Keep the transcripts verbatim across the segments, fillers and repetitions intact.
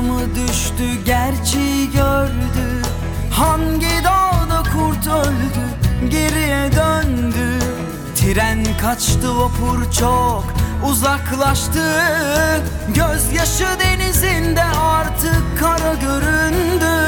mı düştü, gerçeği gördü. Hangi dağda kurt öldü, geriye döndü. Tren kaçtı, vapur çok uzaklaştı. Gözyaşı denizinde artık kara göründü.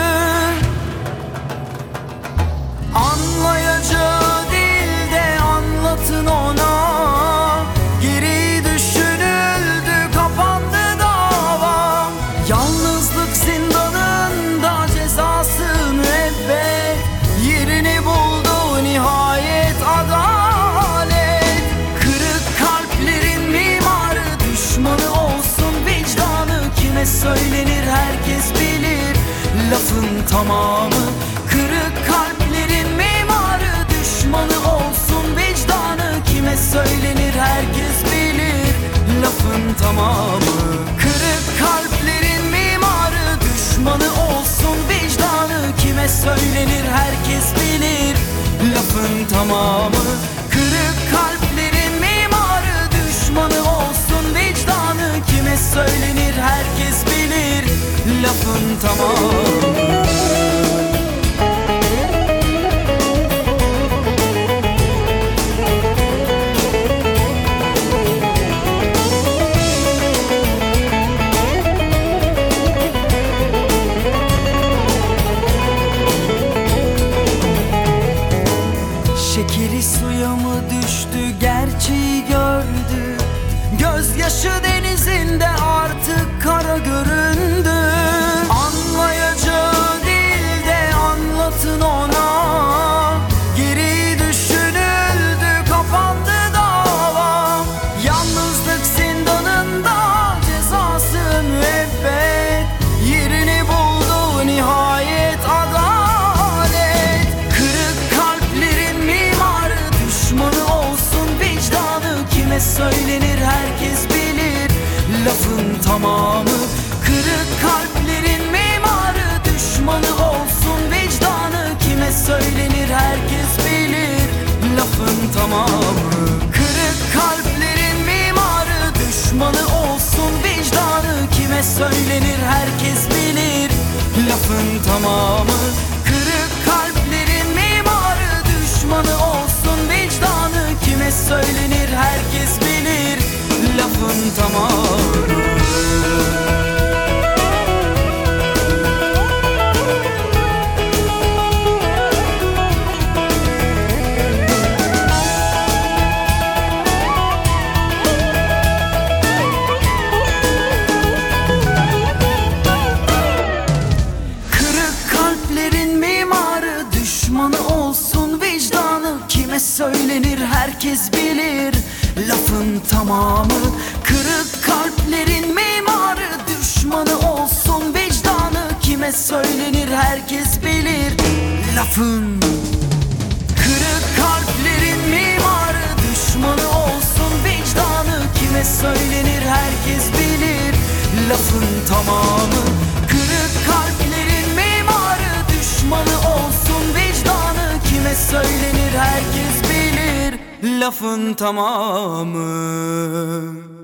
Anlayacağı değil de anlatın ona. Geri düşünüldü, kapandı dava. Yalnızlık zindanında cezası müebbet. Yerini buldu nihayet adalet. Kırık kalplerin mimarı, düşmanı olsun vicdanı. Kime söylenir herkes bilir lafın tamamı. Kırık kalplerin mimarı, düşmanı olsun vicdanı. Kime söylenir herkes bilir lafın tamamı. Kırık kalplerin mimarı, düşmanı olsun vicdanı. Kime söylenir herkes bilir lafın tamamı. Kırık kalplerin mimarı, düşmanı olsun vicdanı. Kime söylenir herkes bilir lafın tamamı. Şekeri suya mı düştü, gerçeği gördü. Gözyaşı denizinde artık kara göründü. Anlayacağı değil de anlatın ona. Geri düşünüldü, kapandı dava. Yalnızlık zindanında cezası müebbet. Yerini buldu nihayet adalet. Kırık kalplerin mimarı, düşmanı olsun vicdanı. Kime söylenir herkes bilir lafın tamamı. Kırık kalplerin mimarı, düşmanı olsun vicdanı. Kime söylenir herkes bilir lafın tamamı. Kırık kalplerin mimarı, düşmanı olsun vicdanı. Kime söylenir herkes bilir lafın tamamı. Kırık kalplerin mimarı, düşmanı olsun vicdanı. Kime söylenir herkes bilir lafın tamamı. Düşmanı olsun vicdanı. Kime söylenir herkes bilir lafın tamamı. Kırık kalplerin mimarı, düşmanı olsun vicdanı. Kime söylenir herkes bilir lafın. Kırık kalplerin mimarı, düşmanı olsun vicdanı. Kime söylenir herkes bilir lafın tamamı. Kırık kalplerin mimarı, düşmanı olsun vicdanı. Kime söylenir herkes bilir lafın tamamı.